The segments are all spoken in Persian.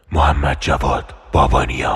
محمد جواد بابانیا.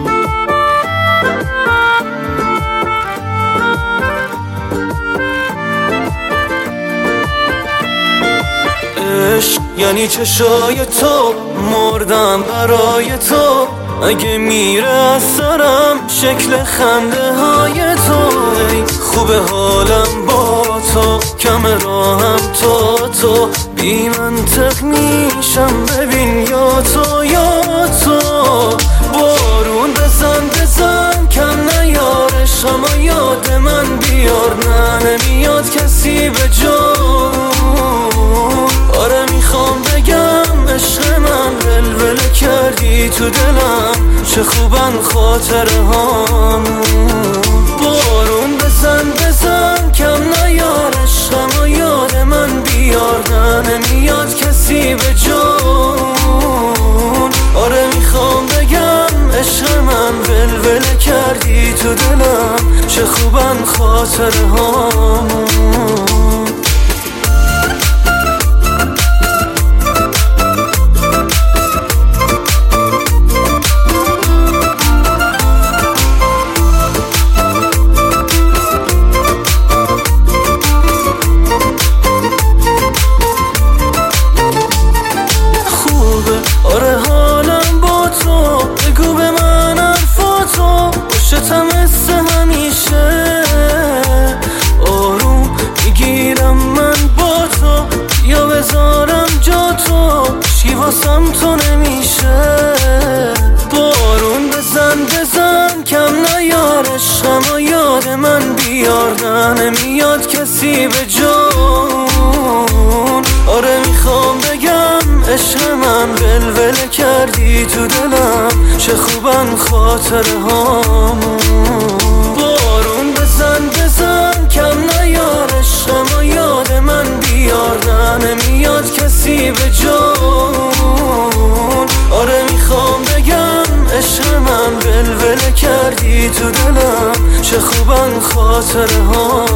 عشق یعنی چشای تو، مردم برای تو. اگه میره از سرم شکل خنده های تو. ای خوب حالم با تو، کم راهم تو بی منطق میشم. ببین یا تو یا تو. بارون بزن کم نیارش، اما یاد من بیار. نه نمیاد کسی به جون. آره میخوام بگم عشق من، ولوله کردی تو دلم. چه خوبن خاطره هامون. بارون بزن کم نیار عشقم و یاد من بیار. نه نمیاد کسی به جون. آره میخوام بگم عشق من، ولوله کردی تو دلم. چه خوبن خاطره هامون. آره حالم با تو، بگو به من حرفاتو. باشتم مثل همیشه، آروم میگیرم من با تو. یا بذارم جا تو، چی واسم تو نمیشه. بارون بزن کم نیار عشقم و یاد من بیار. نه نمیاد کسی به جون. آره میخوام بگم عشق من، ولوله کردی تو دلم. چه خوبن خاطره هامون. بارون بزن کم نیار عشقم و یاد من بیار. نه نمیاد کسی به جون. آره میخوام بگم عشق من، ولوله کردی تو دلم. چه خوبن خاطره هامون.